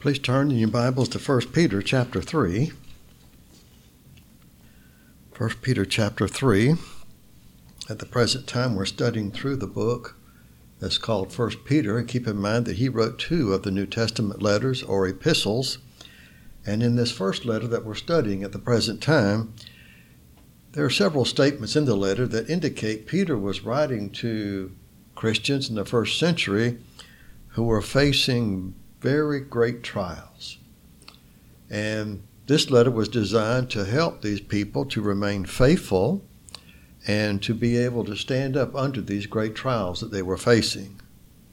Please turn in your Bibles to 1 Peter chapter 3. 1 Peter chapter 3. At the present time, we're studying through the book that's called 1 Peter. And keep in mind that he wrote two of the New Testament letters or epistles. And in this first letter that we're studying at the present time, there are several statements in the letter that indicate Peter was writing to Christians in the first century who were facing very great trials. And this letter was designed to help these people to remain faithful and to be able to stand up under these great trials that they were facing.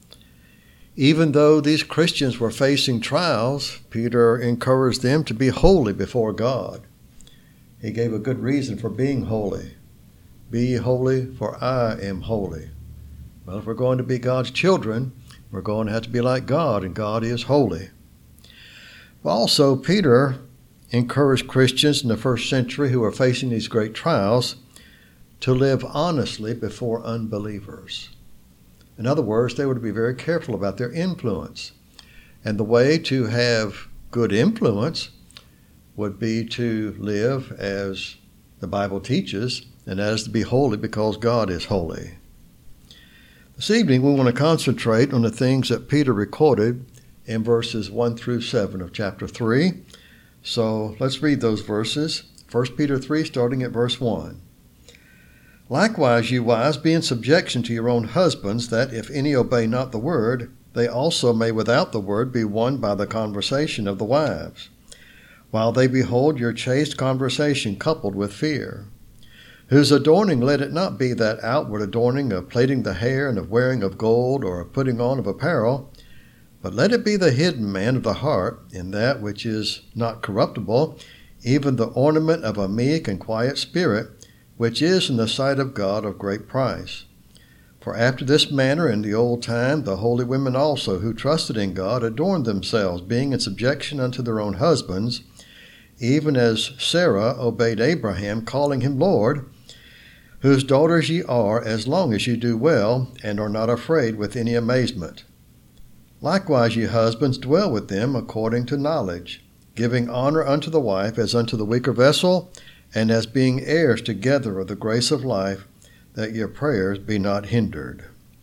Even though these Christians were facing trials, Peter encouraged them to be holy before God. He gave a good reason for being holy. Be ye holy, for I am holy. Well, if we're going to be God's children, we're going to have to be like God, and God is holy. But also, Peter encouraged Christians in the first century who were facing these great trials to live honestly before unbelievers. In other words, they were to be very careful about their influence. And the way to have good influence would be to live as the Bible teaches, and that is to be holy because God is holy. This evening, we want to concentrate on the things that Peter recorded in verses 1 through 7 of chapter 3. So let's read those verses. 1 Peter 3, starting at verse 1. Likewise, you wives, be in subjection to your own husbands, that if any obey not the word, they also may without the word be won by the conversation of the wives, while they behold your chaste conversation coupled with fear. Whose adorning let it not be that outward adorning of plaiting the hair and of wearing of gold or of putting on of apparel, but let it be the hidden man of the heart in that which is not corruptible, even the ornament of a meek and quiet spirit, which is in the sight of God of great price. For after this manner in the old time the holy women also who trusted in God adorned themselves, being in subjection unto their own husbands, even as Sarah obeyed Abraham, calling him Lord, whose daughters ye are, as long as ye do well, and are not afraid with any amazement. Likewise, ye husbands, dwell with them according to knowledge, giving honor unto the wife as unto the weaker vessel, and as being heirs together of the grace of life, that your prayers be not hindered.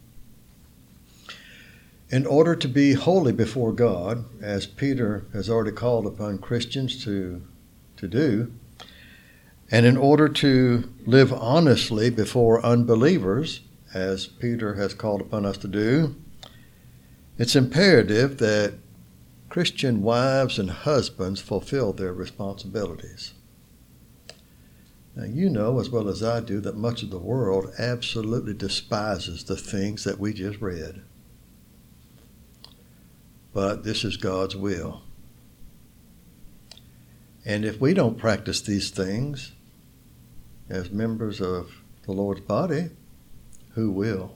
In order to be holy before God, as Peter has already called upon Christians to do, and in order to live honestly before unbelievers, as Peter has called upon us to do, it's imperative that Christian wives and husbands fulfill their responsibilities. Now, you know as well as I do that much of the world absolutely despises the things that we just read. But this is God's will. And if we don't practice these things as members of the Lord's body, who will?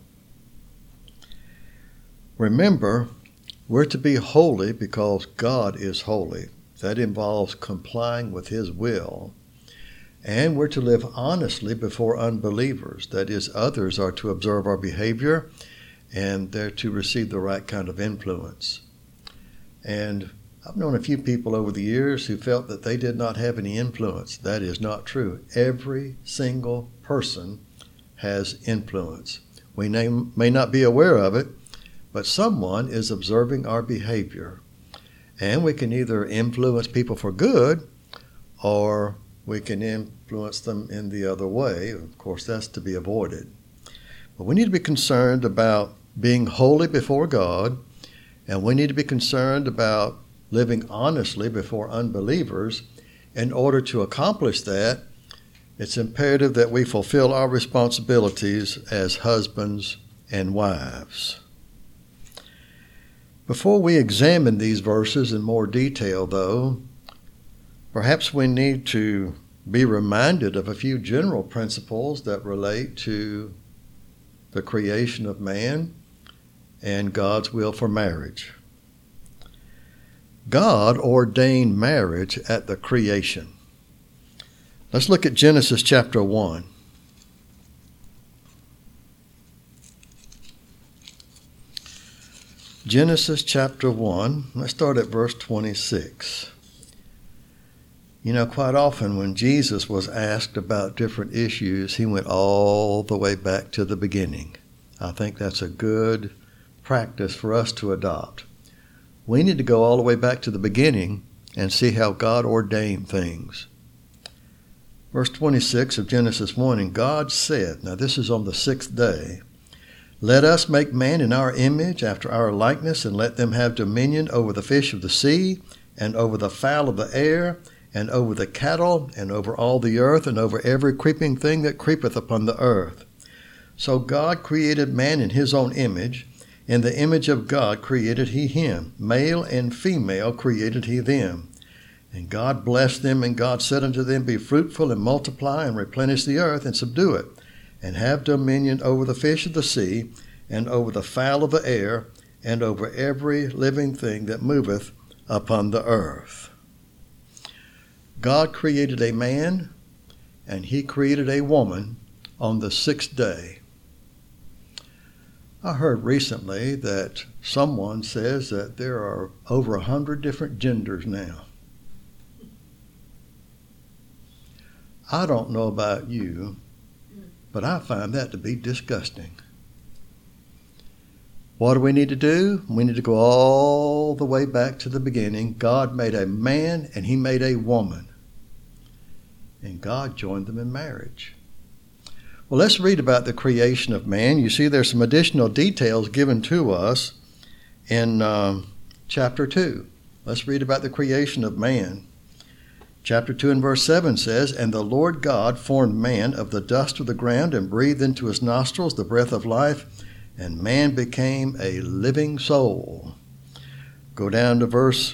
Remember, we're to be holy because God is holy. That involves complying with His will. And we're to live honestly before unbelievers. That is, others are to observe our behavior, and they're to receive the right kind of influence. And I've known a few people over the years who felt that they did not have any influence. That is not true. Every single person has influence. We may not be aware of it, but someone is observing our behavior. And we can either influence people for good, or we can influence them in the other way. Of course, that's to be avoided. But we need to be concerned about being holy before God, and we need to be concerned about living honestly before unbelievers. In order to accomplish that, it's imperative that we fulfill our responsibilities as husbands and wives. Before we examine these verses in more detail, though, perhaps we need to be reminded of a few general principles that relate to the creation of man and God's will for marriage. God ordained marriage at the creation. Let's look at Genesis chapter 1. Genesis chapter 1, let's start at verse 26. You know, quite often when Jesus was asked about different issues, he went all the way back to the beginning. I think that's a good practice for us to adopt. We need to go all the way back to the beginning and see how God ordained things. Verse 26 of Genesis 1, and God said, now this is on the 6th day, let us make man in our image, after our likeness, and let them have dominion over the fish of the sea, and over the fowl of the air, and over the cattle, and over all the earth, and over every creeping thing that creepeth upon the earth. So God created man in his own image. In the image of God created he him. Male and female created he them. And God blessed them, and God said unto them, be fruitful and multiply, and replenish the earth, and subdue it, and have dominion over the fish of the sea, and over the fowl of the air, and over every living thing that moveth upon the earth. God created a man, and he created a woman on the 6th day. I heard recently that someone says that there are over 100 different genders now. I don't know about you, but I find that to be disgusting. What do we need to do? We need to go all the way back to the beginning. God made a man and he made a woman. And God joined them in marriage. Well, let's read about the creation of man. You see there's some additional details given to us in chapter 2. Let's read about the creation of man. Chapter 2 and verse 7 says, and the Lord God formed man of the dust of the ground, and breathed into his nostrils the breath of life, and man became a living soul. Go down to verse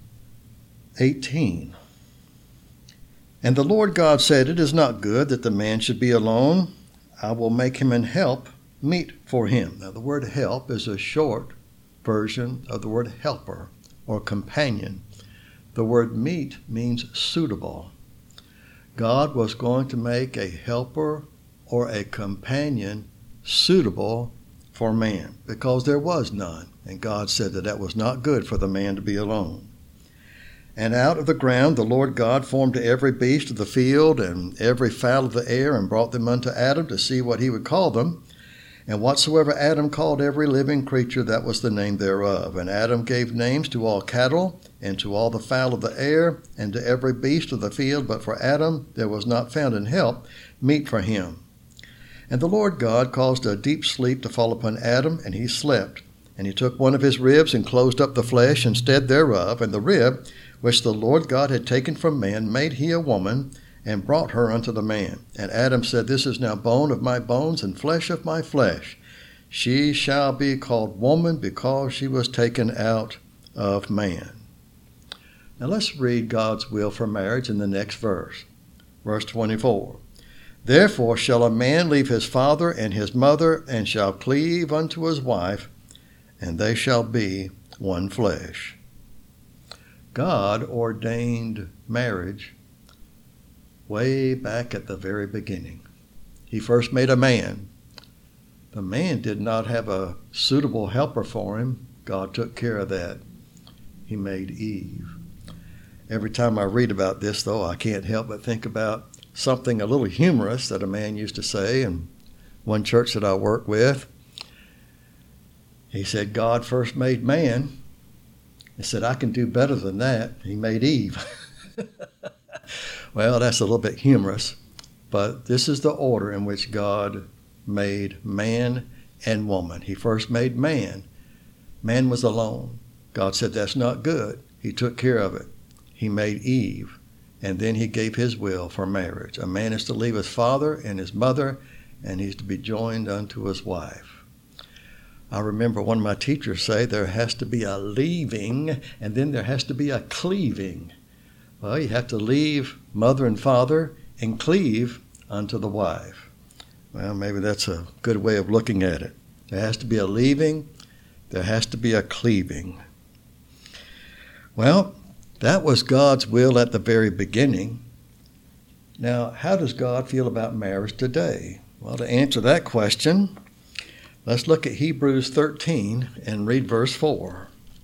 18. And the Lord God said, it is not good that the man should be alone. I will make him an help meet for him. Now the word help is a short version of the word helper or companion. The word meet means suitable. God was going to make a helper or a companion suitable for man, because there was none. And God said that that was not good for the man to be alone. And out of the ground the Lord God formed every beast of the field and every fowl of the air, and brought them unto Adam to see what he would call them. And whatsoever Adam called every living creature, that was the name thereof. And Adam gave names to all cattle, and to all the fowl of the air, and to every beast of the field. But for Adam there was not found an help meet for him. And the Lord God caused a deep sleep to fall upon Adam, and he slept. And he took one of his ribs, and closed up the flesh instead thereof. And the rib which the Lord God had taken from man made he a woman, and brought her unto the man. And Adam said, this is now bone of my bones, and flesh of my flesh. She shall be called woman, because she was taken out of man. Now let's read God's will for marriage in the next verse. Verse 24. Therefore shall a man leave his father and his mother, and shall cleave unto his wife, and they shall be one flesh. God ordained marriage way back at the very beginning. He first made a man. The man did not have a suitable helper for him. God took care of that. He made Eve. Every time I read about this, though, I can't help but think about something a little humorous that a man used to say in one church that I work with. He said, God first made man. He said, I can do better than that. He made Eve. Well, that's a little bit humorous, but this is the order in which God made man and woman. He first made man. Man was alone. God said, that's not good. He took care of it. He made Eve, and then he gave his will for marriage. A man is to leave his father and his mother, and he's to be joined unto his wife. I remember one of my teachers say there has to be a leaving, and then there has to be a cleaving. Well, you have to leave mother and father and cleave unto the wife. Well, maybe that's a good way of looking at it. There has to be a leaving. There has to be a cleaving. Well, that was God's will at the very beginning. Now, how does God feel about marriage today? Well, to answer that question, Let's look at Hebrews 13 and read verse 4.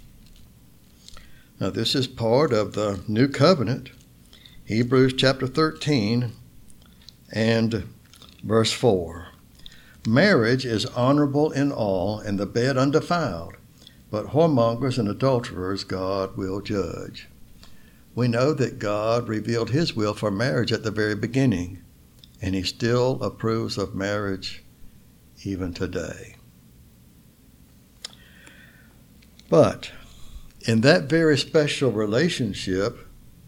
Now, this is part of the New Covenant. Hebrews chapter 13 and verse 4. Marriage is honorable in all, and the bed undefiled, but whoremongers and adulterers God will judge. We know that God revealed his will for marriage at the very beginning, and he still approves of marriage even today. But in that very special relationship,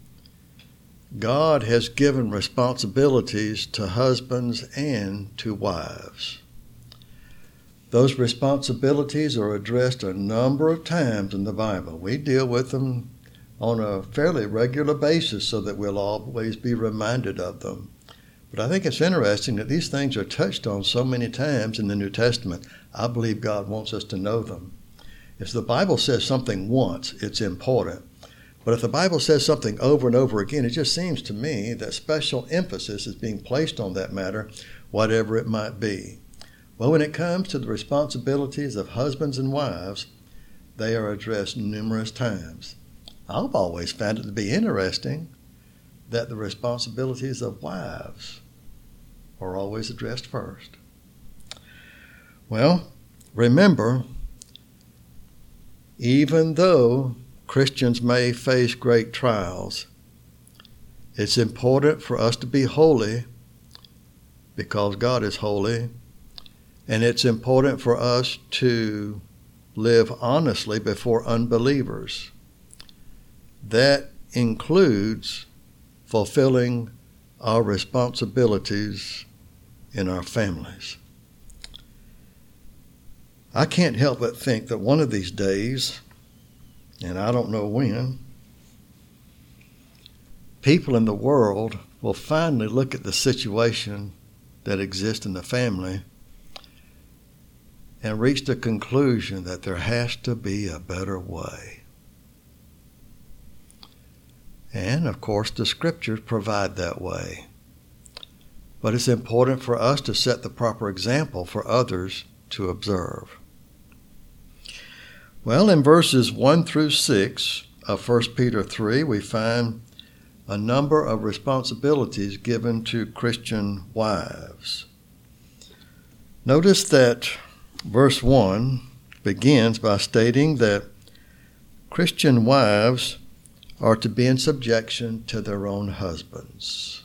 God has given responsibilities to husbands and to wives. Those responsibilities are addressed a number of times in the Bible. We deal with them on a fairly regular basis so that we'll always be reminded of them. But I think it's interesting that these things are touched on so many times in the New Testament. I believe God wants us to know them. If the Bible says something once, it's important. But if the Bible says something over and over again, it just seems to me that special emphasis is being placed on that matter, whatever it might be. Well, when it comes to the responsibilities of husbands and wives, they are addressed numerous times. I've always found it to be interesting that the responsibilities of wives are always addressed first. Well, remember, even though Christians may face great trials, it's important for us to be holy because God is holy, and it's important for us to live honestly before unbelievers. That includes fulfilling our responsibilities in our families. I can't help but think that one of these days, and I don't know when, people in the world will finally look at the situation that exists in the family and reach the conclusion that there has to be a better way. And, of course, the scriptures provide that way. But it's important for us to set the proper example for others to observe. Well, in verses 1 through 6 of 1 Peter 3, we find a number of responsibilities given to Christian wives. Notice that verse 1 begins by stating that Christian wives are to be in subjection to their own husbands.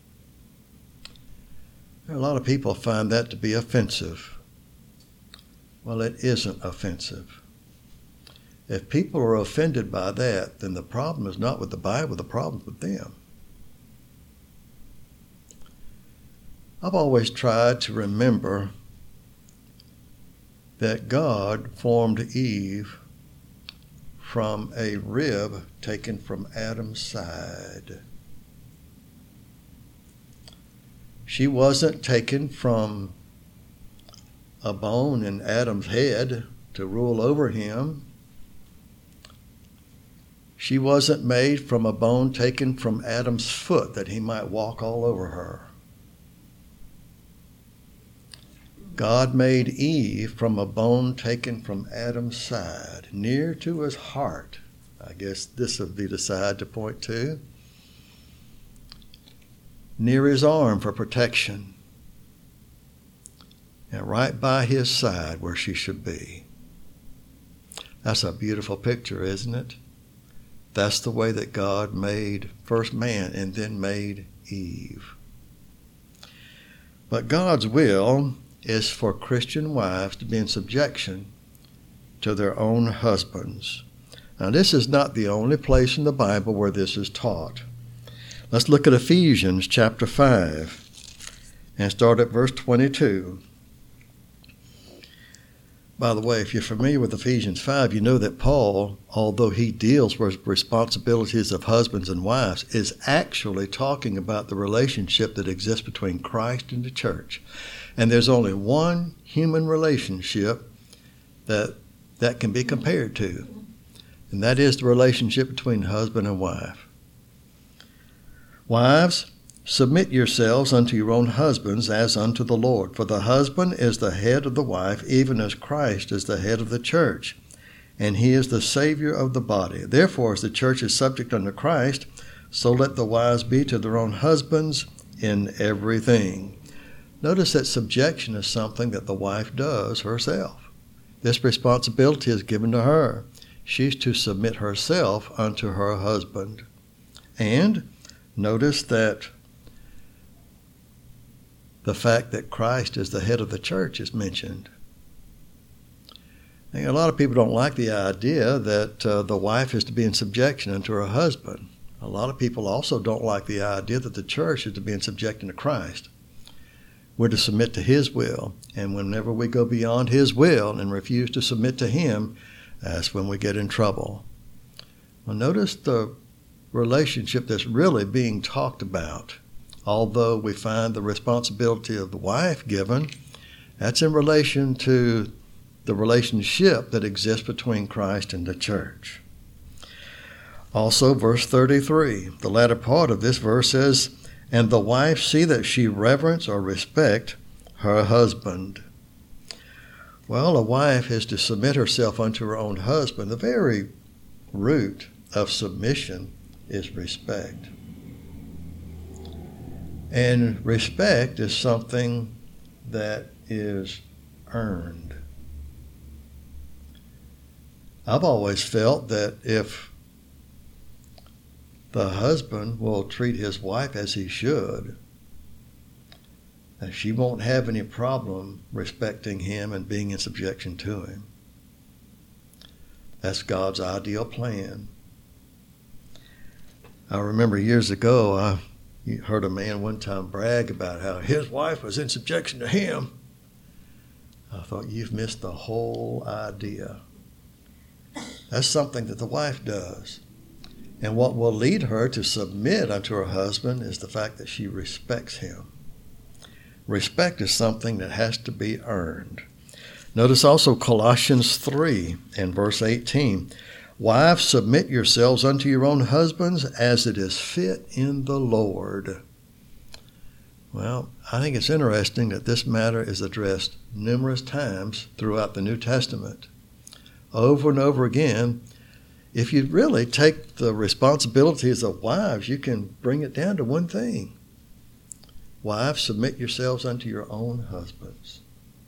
A lot of people find that to be offensive. Well, it isn't offensive. If people are offended by that, then the problem is not with the Bible, the problem's with them. I've always tried to remember that God formed Eve from a rib taken from Adam's side. She wasn't taken from a bone in Adam's head to rule over him. She wasn't made from a bone taken from Adam's foot that he might walk all over her. God made Eve from a bone taken from Adam's side, near to his heart. I guess this would be the side to point to. Near his arm for protection. And right by his side where she should be. That's a beautiful picture, isn't it? That's the way that God made first man and then made Eve. But God's will is for Christian wives to be in subjection to their own husbands. Now, this is not the only place in the Bible where this is taught. Let's look at Ephesians chapter 5 and start at verse 22. By the way, if you're familiar with Ephesians 5, you know that Paul, although he deals with responsibilities of husbands and wives, is actually talking about the relationship that exists between Christ and the church. And there's only one human relationship that can be compared to, and that is the relationship between husband and wife. Wives, Submit yourselves unto your own husbands as unto the Lord. For the husband is the head of the wife, even as Christ is the head of the church, and he is the Savior of the body. Therefore, as the church is subject unto Christ, so let the wives be to their own husbands in everything. Notice that subjection is something that the wife does herself. This responsibility is given to her. She's to submit herself unto her husband. And notice that the fact that Christ is the head of the church is mentioned. A lot of people don't like the idea that the wife is to be in subjection unto her husband. A lot of people also don't like the idea that the church is to be in subjection to Christ. We're to submit to his will, and whenever we go beyond his will and refuse to submit to him, that's when we get in trouble. Well, notice the relationship that's really being talked about. Although we find the responsibility of the wife given, that's in relation to the relationship that exists between Christ and the church. Also, verse 33, the latter part of this verse says, and the wife see that she reverence or respect her husband. Well, a wife is to submit herself unto her own husband. The very root of submission is respect. And respect is something that is earned. I've always felt that if the husband will treat his wife as he should, that she won't have any problem respecting him and being in subjection to him. That's God's ideal plan. I remember years ago, I heard a man one time brag about how his wife was in subjection to him. I thought, you've missed the whole idea. That's something that the wife does. And what will lead her to submit unto her husband is the fact that she respects him. Respect is something that has to be earned. Notice also Colossians 3 and verse 18. Wives, submit yourselves unto your own husbands as it is fit in the Lord. Well, I think it's interesting that this matter is addressed numerous times throughout the New Testament. Over and over again, if you really take the responsibilities of wives, you can bring it down to one thing. Wives, submit yourselves unto your own husbands.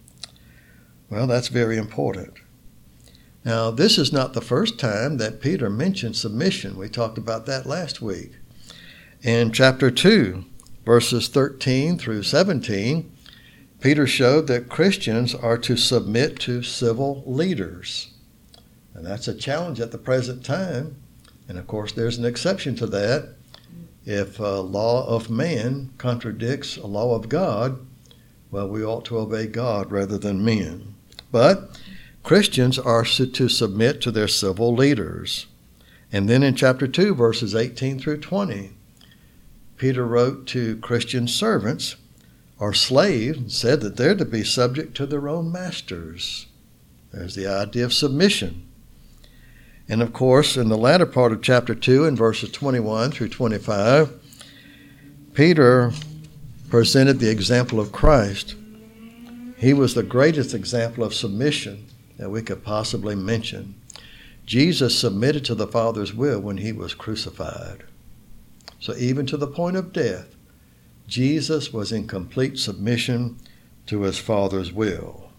Well, that's very important. Now, this is not the first time that Peter mentioned submission. We talked about that last week. In chapter 2, verses 13 through 17, Peter showed that Christians are to submit to civil leaders. And that's a challenge at the present time. And of course, there's an exception to that. If a law of man contradicts a law of God, well, we ought to obey God rather than men. But Christians are to submit to their civil leaders. And then in chapter 2, verses 18 through 20, Peter wrote to Christian servants or slaves and said that they're to be subject to their own masters. There's the idea of submission. And of course, in the latter part of chapter 2, in verses 21 through 25, Peter presented the example of Christ. He was the greatest example of submission that we could possibly mention. Jesus submitted to the Father's will when he was crucified. So even to the point of death, Jesus was in complete submission to his Father's will.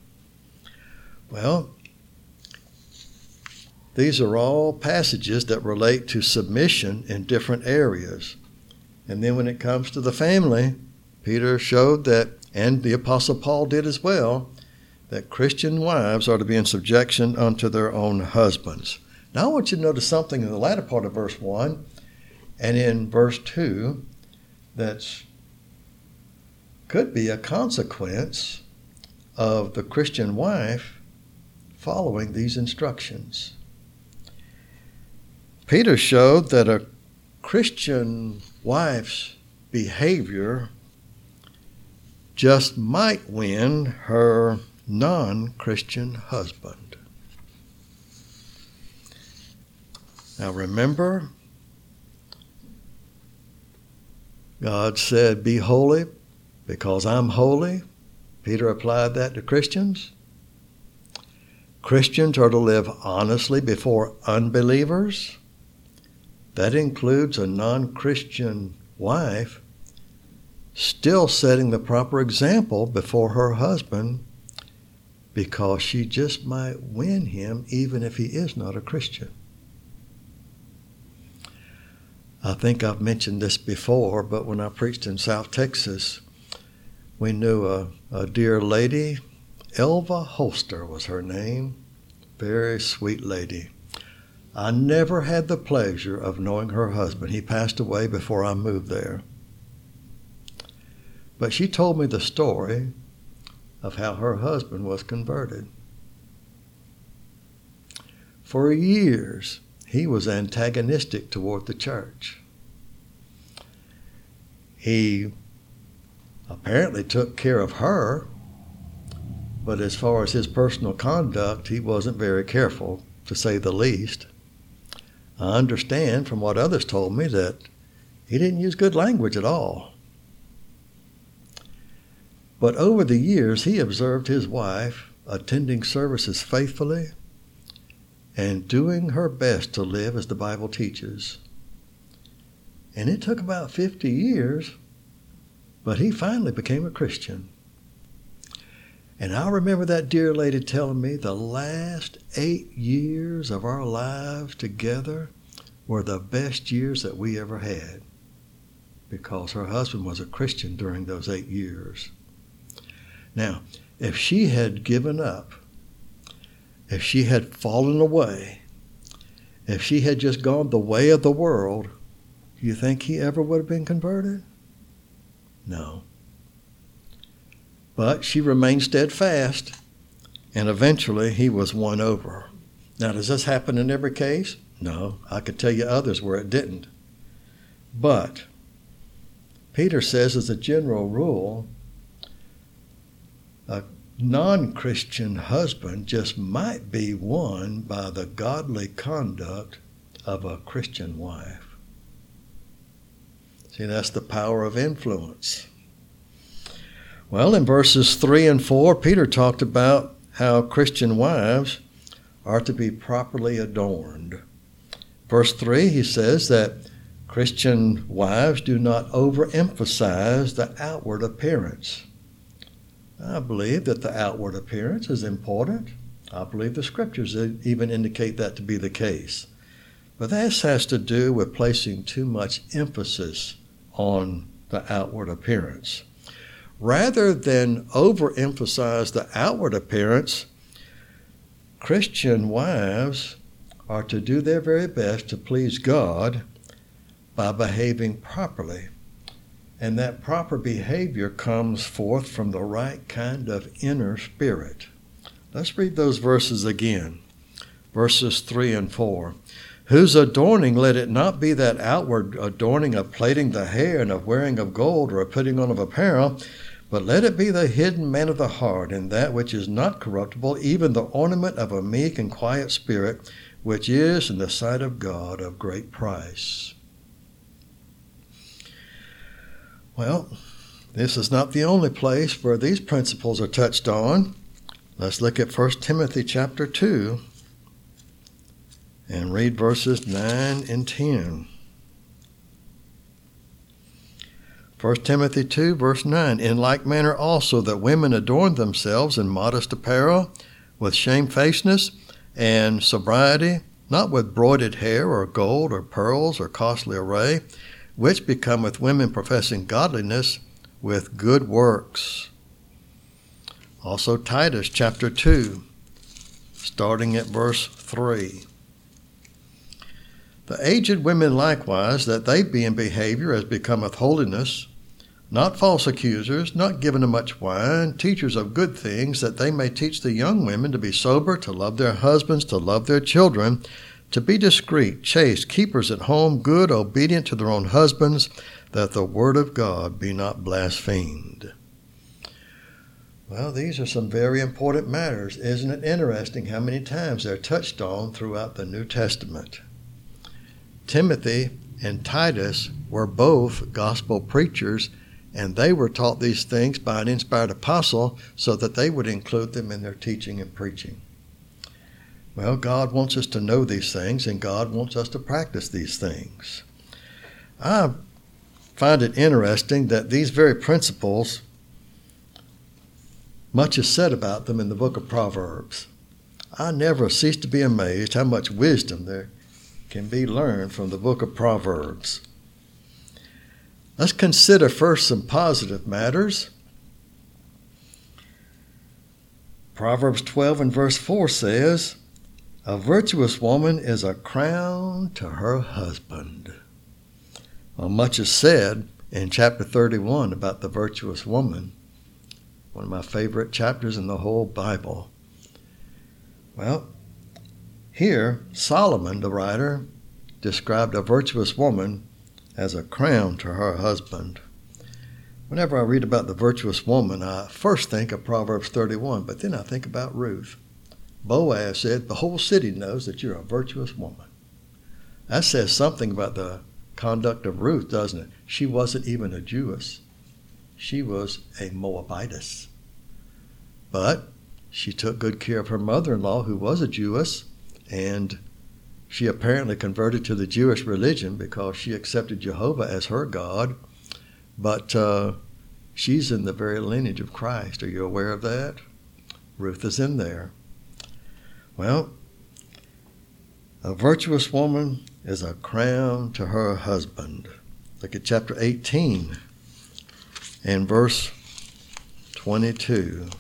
Well, these are all passages that relate to submission in different areas. And then when it comes to the family, Peter showed that, and the Apostle Paul did as well, that Christian wives are to be in subjection unto their own husbands. Now I want you to notice something in the latter part of verse 1 and in verse 2 that could be a consequence of the Christian wife following these instructions. Peter showed that a Christian wife's behavior just might win her non-Christian husband. Now remember, God said, be holy because I'm holy. Peter applied that to Christians. Christians are to live honestly before unbelievers. That includes a non-Christian wife still setting the proper example before her husband because she just might win him even if he is not a Christian. I think I've mentioned this before, but when I preached in South Texas, we knew a dear lady. Elva Holster was her name. Very sweet lady. I never had the pleasure of knowing her husband. He passed away before I moved there. But she told me the story of how her husband was converted. For years, he was antagonistic toward the church. He apparently took care of her, but as far as his personal conduct, he wasn't very careful, to say the least. I understand from what others told me that he didn't use good language at all. But over the years, he observed his wife attending services faithfully and doing her best to live as the Bible teaches. And it took about 50 years, but he finally became a Christian. And I remember that dear lady telling me the last 8 years of our lives together were the best years that we ever had, because her husband was a Christian during those 8 years. Now, if she had given up, if she had fallen away, if she had just gone the way of the world, do you think he ever would have been converted? No. But she remained steadfast, and eventually he was won over. Now, does this happen in every case? No. I could tell you others where it didn't. But Peter says, as a general rule, a non-Christian husband just might be won by the godly conduct of a Christian wife. See, that's the power of influence. Well, in verses 3 and 4, Peter talked about how Christian wives are to be properly adorned. Verse 3, he says that Christian wives do not overemphasize the outward appearance. I believe that the outward appearance is important. I believe the scriptures even indicate that to be the case. But this has to do with placing too much emphasis on the outward appearance. Rather than overemphasize the outward appearance, Christian wives are to do their very best to please God by behaving properly. And that proper behavior comes forth from the right kind of inner spirit. Let's read those verses again. Verses 3 and 4. Whose adorning, let it not be that outward adorning of plaiting the hair and of wearing of gold or of putting on of apparel, but let it be the hidden man of the heart, and that which is not corruptible, even the ornament of a meek and quiet spirit, which is in the sight of God of great price. Well, this is not the only place where these principles are touched on. Let's look at 1 Timothy chapter 2 and read verses 9 and 10. 1 Timothy 2, verse 9, in like manner also that women adorn themselves in modest apparel, with shamefacedness and sobriety, not with broided hair or gold or pearls or costly array, which becometh women professing godliness with good works. Also Titus chapter 2, starting at verse 3. The aged women likewise, that they be in behavior as becometh holiness, not false accusers, not given to much wine, teachers of good things, that they may teach the young women to be sober, to love their husbands, to love their children, to be discreet, chaste, keepers at home, good, obedient to their own husbands, that the word of God be not blasphemed. Well, these are some very important matters. Isn't it interesting how many times they're touched on throughout the New Testament? Timothy and Titus were both gospel preachers, and they were taught these things by an inspired apostle so that they would include them in their teaching and preaching. Well, God wants us to know these things, and God wants us to practice these things. I find it interesting that these very principles, much is said about them in the book of Proverbs. I never cease to be amazed how much wisdom there can be learned from the book of Proverbs. Let's consider first some positive matters. Proverbs 12 and verse 4 says, "A virtuous woman is a crown to her husband." Well, much is said in chapter 31 about the virtuous woman, one of my favorite chapters in the whole Bible. Well, here Solomon, the writer, described a virtuous woman as a crown to her husband. Whenever I read about the virtuous woman, I first think of Proverbs 31, but then I think about Ruth. Boaz said, "The whole city knows that you're a virtuous woman." That says something about the conduct of Ruth, doesn't it? She wasn't even a Jewess. She was a Moabitess. But she took good care of her mother-in-law, who was a Jewess, and she apparently converted to the Jewish religion because she accepted Jehovah as her God. But she's in the very lineage of Christ. Are you aware of that? Ruth is in there. Well, a virtuous woman is a crown to her husband. Look at chapter 18 and verse 22.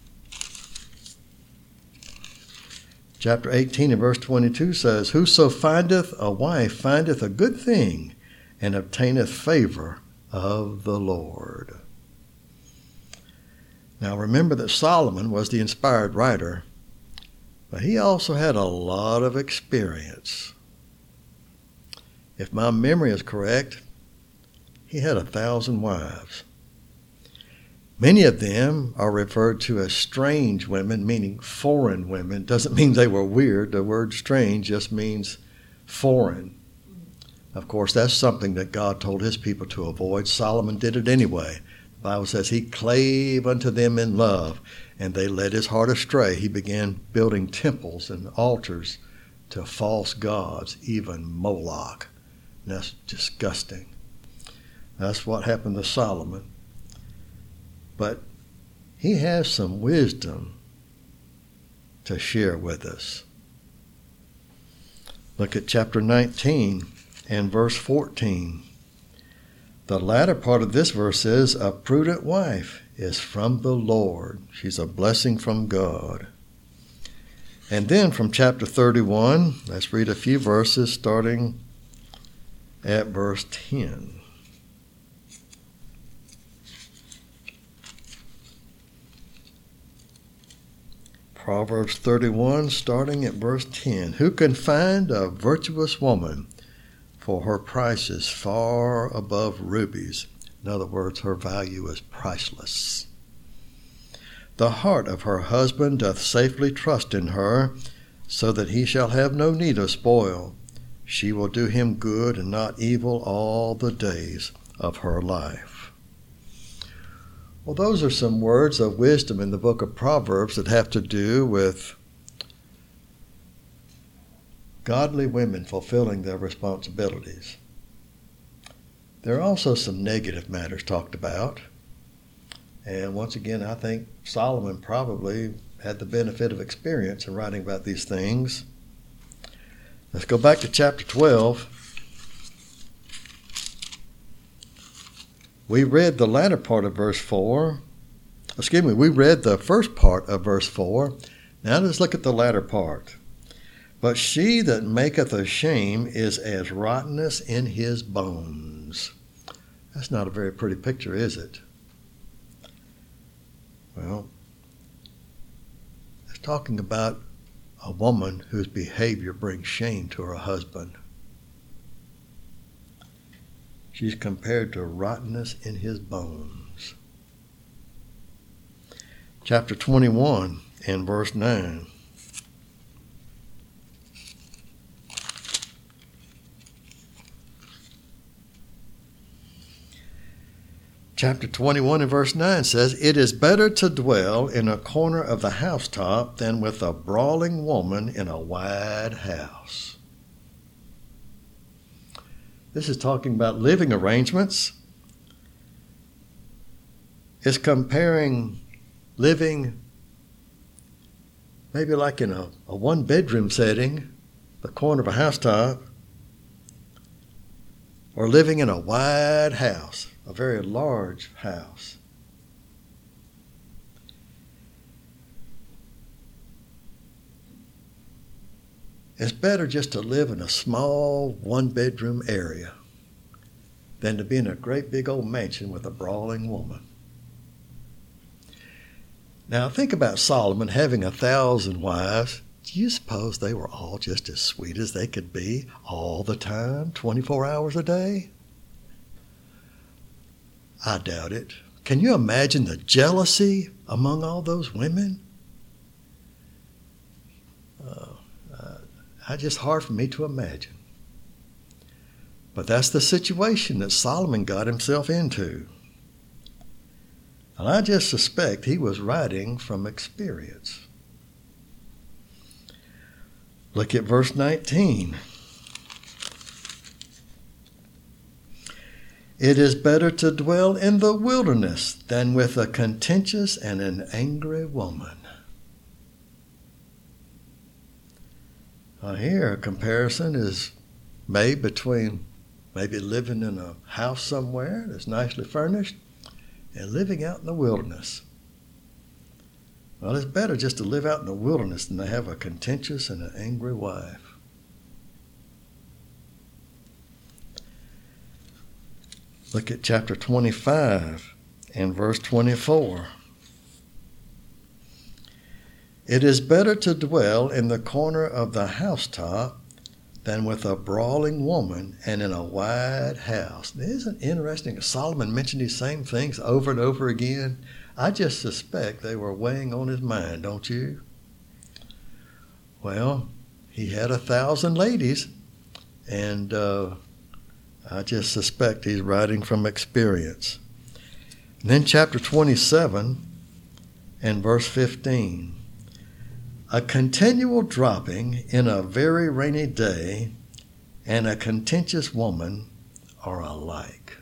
Chapter 18 and verse 22 says, "Whoso findeth a wife findeth a good thing, and obtaineth favor of the Lord." Now remember that Solomon was the inspired writer, but he also had a lot of experience. If my memory is correct, he had 1,000 wives. Many of them are referred to as strange women, meaning foreign women. Doesn't mean they were weird. The word strange just means foreign. Of course, that's something that God told his people to avoid. Solomon did it anyway. The Bible says he clave unto them in love, and they led his heart astray. He began building temples and altars to false gods, even Moloch. And that's disgusting. That's what happened to Solomon. But he has some wisdom to share with us. Look at chapter 19 and verse 14. The latter part of this verse says, "A prudent wife is from the Lord." She's a blessing from God. And then from chapter 31, let's read a few verses starting at verse 10. Proverbs 31, starting at verse 10. "Who can find a virtuous woman? For her price is far above rubies." In other words, her value is priceless. "The heart of her husband doth safely trust in her, so that he shall have no need of spoil. She will do him good and not evil all the days of her life." Well, those are some words of wisdom in the book of Proverbs that have to do with godly women fulfilling their responsibilities. There are also some negative matters talked about. And once again, I think Solomon probably had the benefit of experience in writing about these things. Let's go back to chapter 12. We read the latter part of verse 4. We read the first part of verse 4. Now let's look at the latter part. "But she that maketh a shame is as rottenness in his bones." That's not a very pretty picture, is it? Well, it's talking about a woman whose behavior brings shame to her husband. She's compared to rottenness in his bones. Chapter 21 and verse 9. Chapter 21 and verse 9 says, "It is better to dwell in a corner of the housetop than with a brawling woman in a wide house." This is talking about living arrangements. It's comparing living maybe like in a one-bedroom setting, the corner of a housetop, or living in a wide house, a very large house. It's better just to live in a small one-bedroom area than to be in a great big old mansion with a brawling woman. Now think about Solomon having 1,000 wives. Do you suppose they were all just as sweet as they could be all the time, 24 hours a day? I doubt it. Can you imagine the jealousy among all those women? It's just hard for me to imagine. But that's the situation that Solomon got himself into. And I just suspect he was writing from experience. Look at verse 19. "It is better to dwell in the wilderness than with a contentious and an angry woman." Here, a comparison is made between maybe living in a house somewhere that's nicely furnished and living out in the wilderness. Well, it's better just to live out in the wilderness than to have a contentious and an angry wife. Look at chapter 25 and verse 24. "It is better to dwell in the corner of the housetop than with a brawling woman and in a wide house." Isn't it interesting? Solomon mentioned these same things over and over again. I just suspect they were weighing on his mind, don't you? Well, he had 1,000 ladies, and I just suspect he's writing from experience. And then chapter 27 and verse 15. "A continual dropping in a very rainy day and a contentious woman are alike."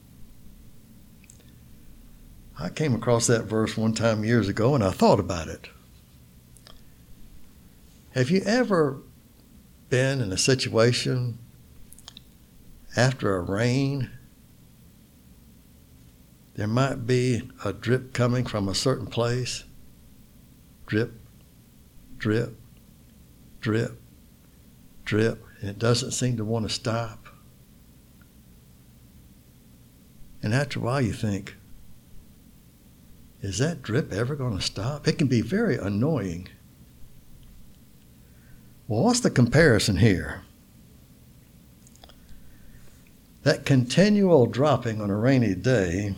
I came across that verse one time years ago, and I thought about it. Have you ever been in a situation after a rain? There might be a drip coming from a certain place. Drip, drip, drip, drip, and it doesn't seem to want to stop. And after a while you think, is that drip ever going to stop? It can be very annoying. Well, what's the comparison here? That continual dropping on a rainy day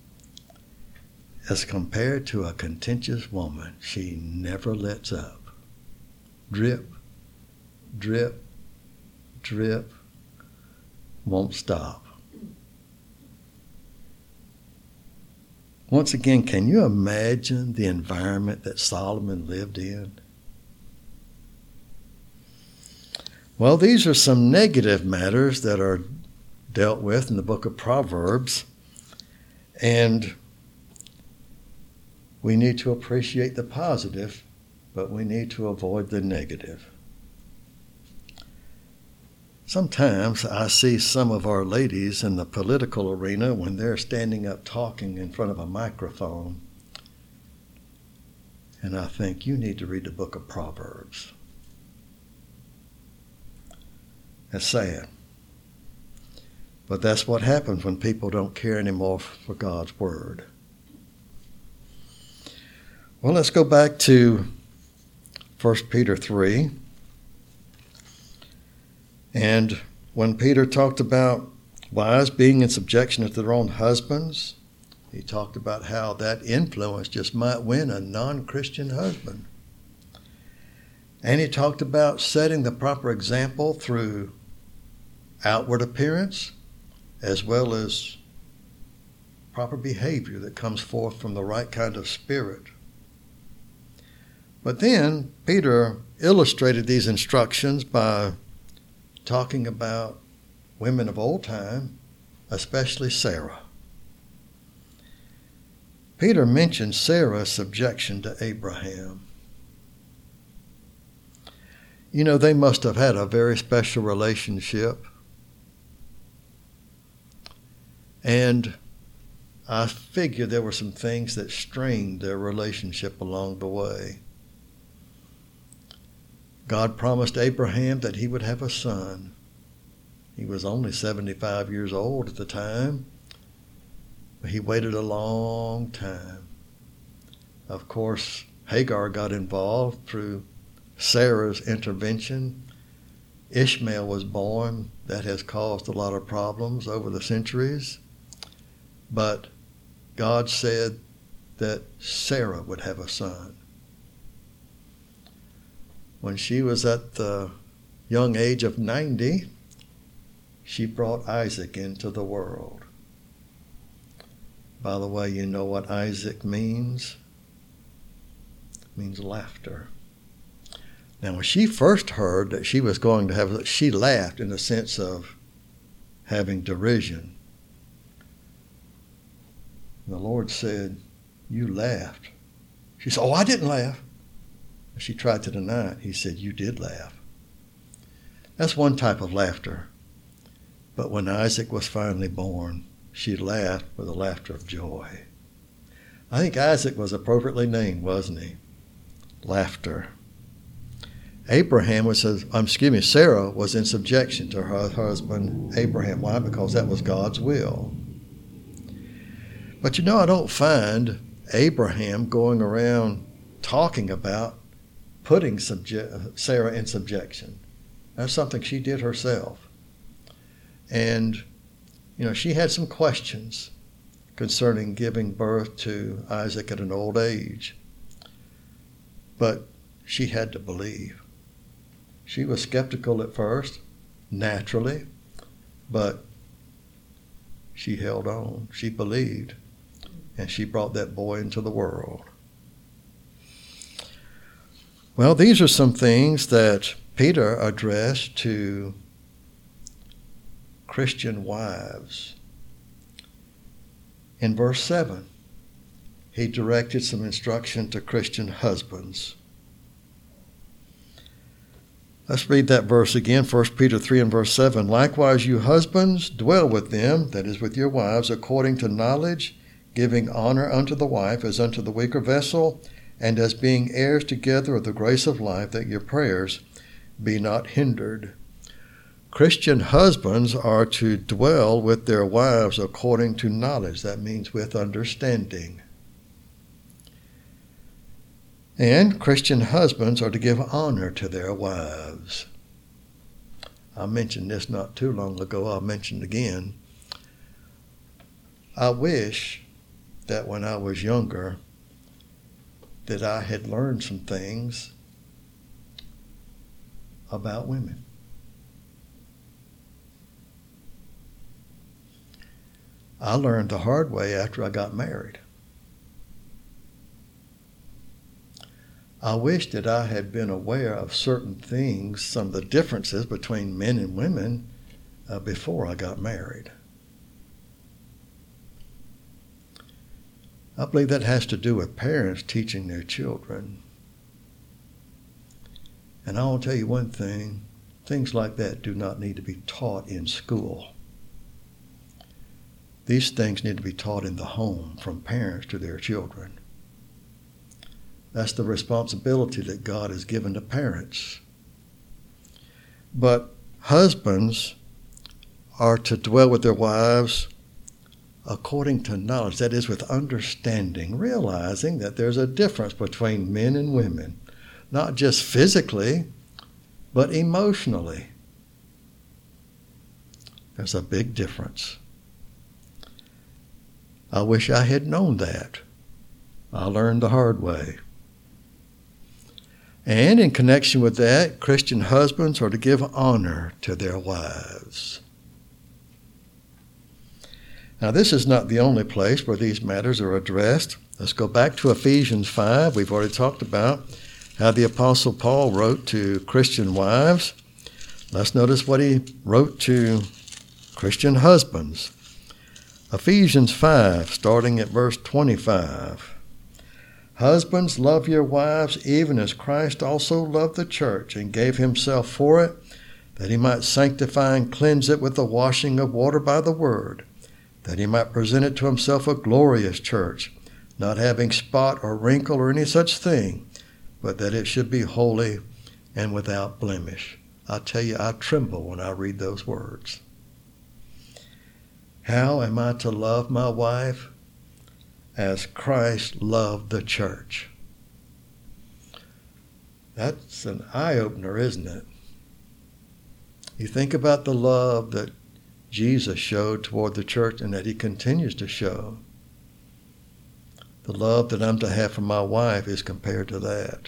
as compared to a contentious woman. She never lets up. Drip, drip, drip, won't stop. Once again, can you imagine the environment that Solomon lived in? Well, these are some negative matters that are dealt with in the book of Proverbs, and we need to appreciate the positive, but we need to avoid the negative. Sometimes I see some of our ladies in the political arena when they're standing up talking in front of a microphone, and I think, you need to read the book of Proverbs. That's sad. But that's what happens when people don't care anymore for God's Word. Well, let's go back to 1 Peter 3. And when Peter talked about wives being in subjection to their own husbands, he talked about how that influence just might win a non-Christian husband. And he talked about setting the proper example through outward appearance as well as proper behavior that comes forth from the right kind of spirit. But then Peter illustrated these instructions by talking about women of old time, especially Sarah. Peter mentioned Sarah's subjection to Abraham. You know, they must have had a very special relationship. And I figure there were some things that strained their relationship along the way. God promised Abraham that he would have a son. He was only 75 years old at the time, but he waited a long time. Of course, Hagar got involved through Sarah's intervention. Ishmael was born. That has caused a lot of problems over the centuries. But God said that Sarah would have a son. When she was at the young age of 90, she brought Isaac into the world. By the way, you know what Isaac means? It means laughter. Now, when she first heard that she was going to have, she laughed in the sense of having derision. And the Lord said, "You laughed." She said, "Oh, I didn't laugh." She tried to deny it. He said, "You did laugh." That's one type of laughter. But when Isaac was finally born, she laughed with a laughter of joy. I think Isaac was appropriately named, wasn't he? Laughter. Sarah was in subjection to her husband Abraham. Why? Because that was God's will. But you know, I don't find Abraham going around talking about putting Sarah in subjection. That's something she did herself. And, you know, she had some questions concerning giving birth to Isaac at an old age. But she had to believe. She was skeptical at first, naturally, but she held on. She believed, and she brought that boy into the world. Well, these are some things that Peter addressed to Christian wives. In verse 7, he directed some instruction to Christian husbands. Let's read that verse again, 1 Peter 3 and verse 7. "Likewise, you husbands, dwell with them," that is, with your wives, "according to knowledge, giving honor unto the wife as unto the weaker vessel, and as being heirs together of the grace of life, that your prayers be not hindered." Christian husbands are to dwell with their wives according to knowledge. That means with understanding. And Christian husbands are to give honor to their wives. I mentioned this not too long ago. I'll mention it again. I wish that when I was younger, that I had learned some things about women. I learned the hard way after I got married. I wish that I had been aware of certain things, some of the differences between men and women before I got married. I believe that has to do with parents teaching their children. And I want to tell you one thing, things like that do not need to be taught in school. These things need to be taught in the home from parents to their children. That's the responsibility that God has given to parents. But husbands are to dwell with their wives according to knowledge, that is, with understanding, realizing that there's a difference between men and women, not just physically, but emotionally. There's a big difference. I wish I had known that. I learned the hard way. And in connection with that, Christian husbands are to give honor to their wives. Now, this is not the only place where these matters are addressed. Let's go back to Ephesians 5. We've already talked about how the Apostle Paul wrote to Christian wives. Let's notice what he wrote to Christian husbands. Ephesians 5, starting at verse 25. Husbands, love your wives, even as Christ also loved the church and gave himself for it, that he might sanctify and cleanse it with the washing of water by the word, that he might present it to himself a glorious church, not having spot or wrinkle or any such thing, but that it should be holy and without blemish. I tell you, I tremble when I read those words. How am I to love my wife? As Christ loved the church. That's an eye-opener, isn't it? You think about the love that Jesus showed toward the church and that he continues to show. The love that I'm to have for my wife is compared to that.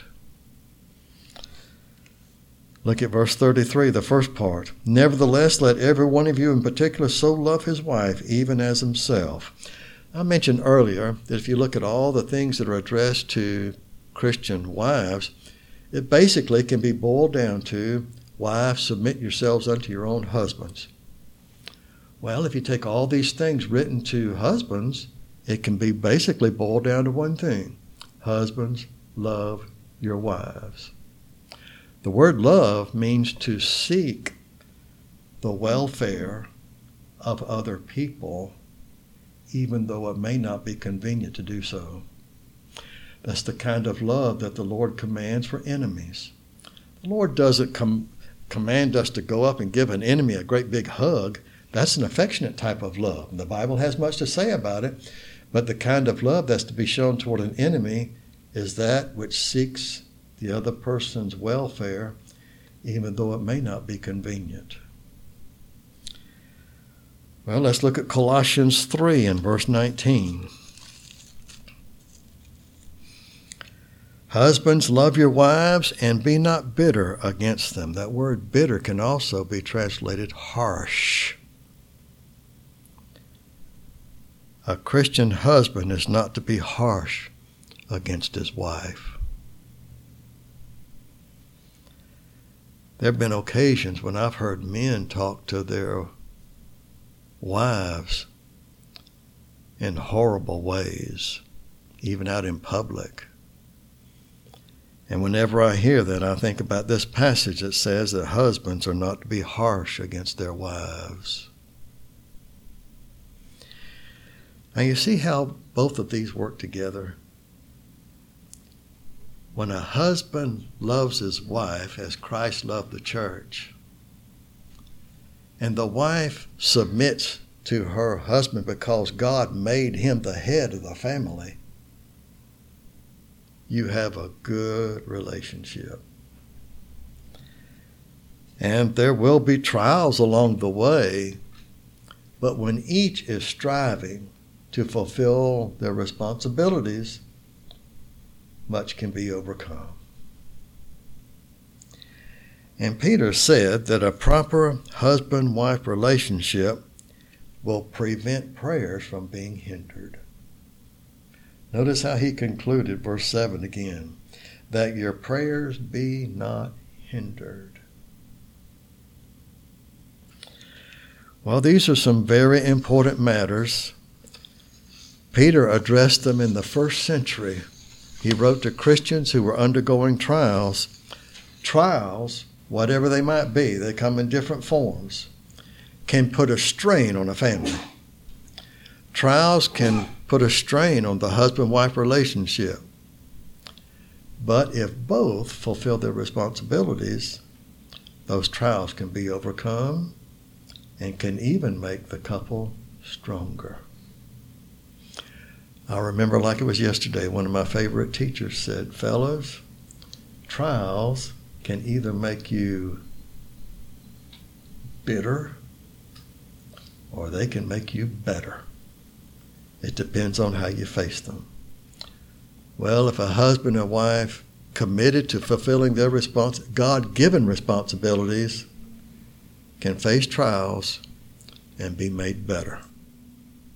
Look at verse 33, the first part. Nevertheless, let every one of you in particular so love his wife, even as himself. I mentioned earlier that if you look at all the things that are addressed to Christian wives, it basically can be boiled down to, wives, submit yourselves unto your own husbands. Well, if you take all these things written to husbands, it can be basically boiled down to one thing. Husbands, love your wives. The word love means to seek the welfare of other people, even though it may not be convenient to do so. That's the kind of love that the Lord commands for enemies. The Lord doesn't command us to go up and give an enemy a great big hug. That's an affectionate type of love. And the Bible has much to say about it. But the kind of love that's to be shown toward an enemy is that which seeks the other person's welfare, even though it may not be convenient. Well, let's look at Colossians 3 and verse 19. Husbands, love your wives and be not bitter against them. That word bitter can also be translated harsh. A Christian husband is not to be harsh against his wife. There have been occasions when I've heard men talk to their wives in horrible ways, even out in public. And whenever I hear that, I think about this passage that says that husbands are not to be harsh against their wives. Now you see how both of these work together? When a husband loves his wife as Christ loved the church, and the wife submits to her husband because God made him the head of the family, you have a good relationship. And there will be trials along the way, but when each is striving to fulfill their responsibilities, much can be overcome. And Peter said that a proper husband-wife relationship will prevent prayers from being hindered. Notice how he concluded verse 7 again, that your prayers be not hindered. Well, these are some very important matters. Peter addressed them in the first century. He wrote to Christians who were undergoing trials. Trials, whatever they might be, they come in different forms, can put a strain on a family. Trials can put a strain on the husband-wife relationship. But if both fulfill their responsibilities, those trials can be overcome and can even make the couple stronger. I remember like it was yesterday, one of my favorite teachers said, fellows, trials can either make you bitter or they can make you better. It depends on how you face them. Well, if a husband and wife committed to fulfilling their God-given responsibilities can face trials and be made better.